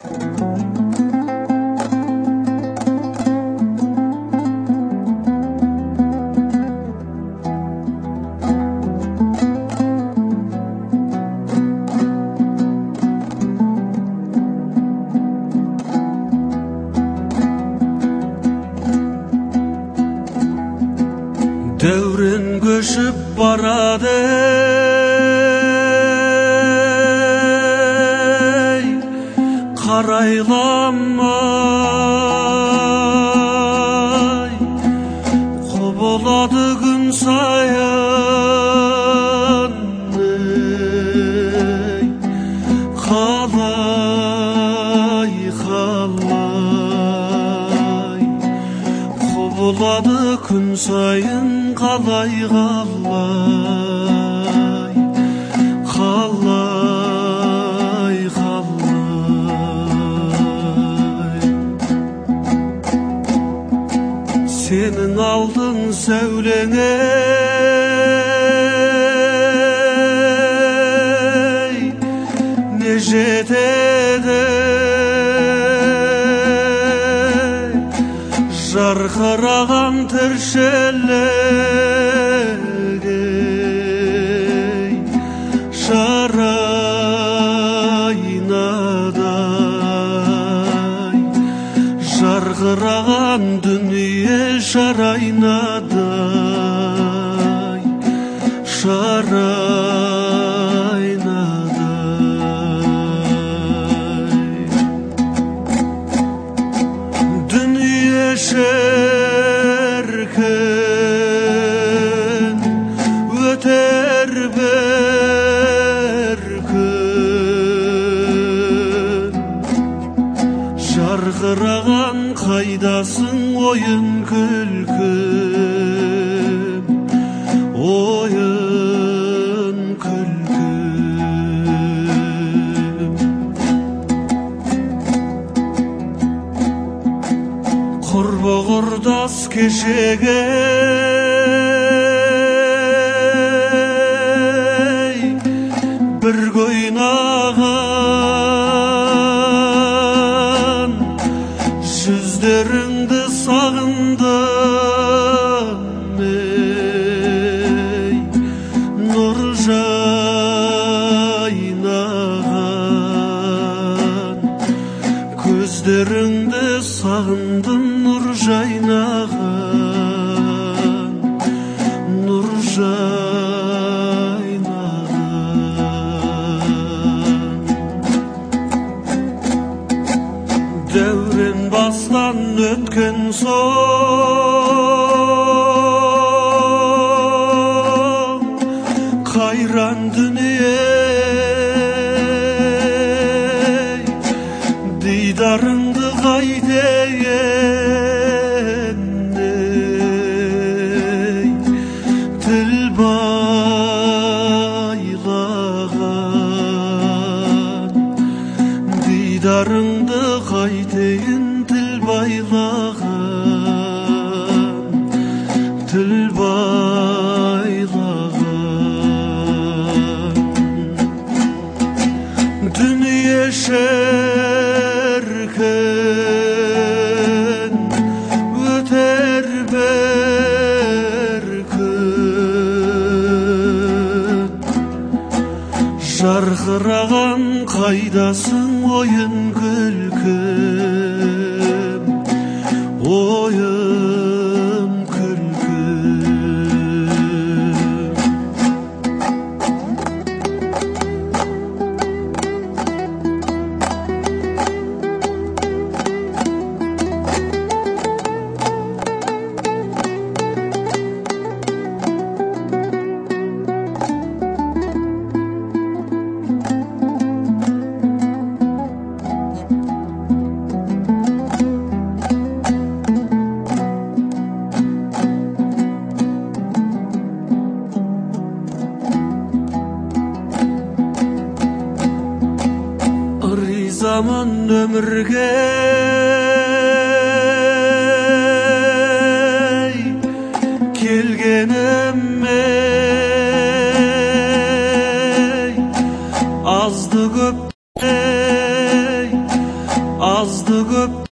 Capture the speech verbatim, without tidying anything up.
Дәурен көшіп барады, қарайламай, құбылады күн сайын, қалай, қалай, құбылады күн сайын, қалай, қалай, қалай, қалай. Сенің алдың сәулеңе, не жетеді, жарқыраған тіршілігі, жарайнадай, жарқыраған дүние жарайнадай, жарайнадай. Дүние шіркін, өтер бір күн, жарқыраған қайдасың ойын күлкім, ойын күлкім. Құрбы құрдас кешегі, бір қойнаған, жүздеріңді сағындым, нұр жайнаған, көздеріңді сағындым, нұр жайнаған, нұр жайнаған. Дәурен бастан өткен соң, қайран дүние, дидарыңды қайтейін, тіл байлаған, дидарыңды қайтейін, тіл байлаған, тіл байлаған. Дүние шіркін, өтер бір күн, жарқыраған қайдасың ойын күлкім, ойын күлкім. Ризамын өмірге, келгеніме, азды көпте azdı көп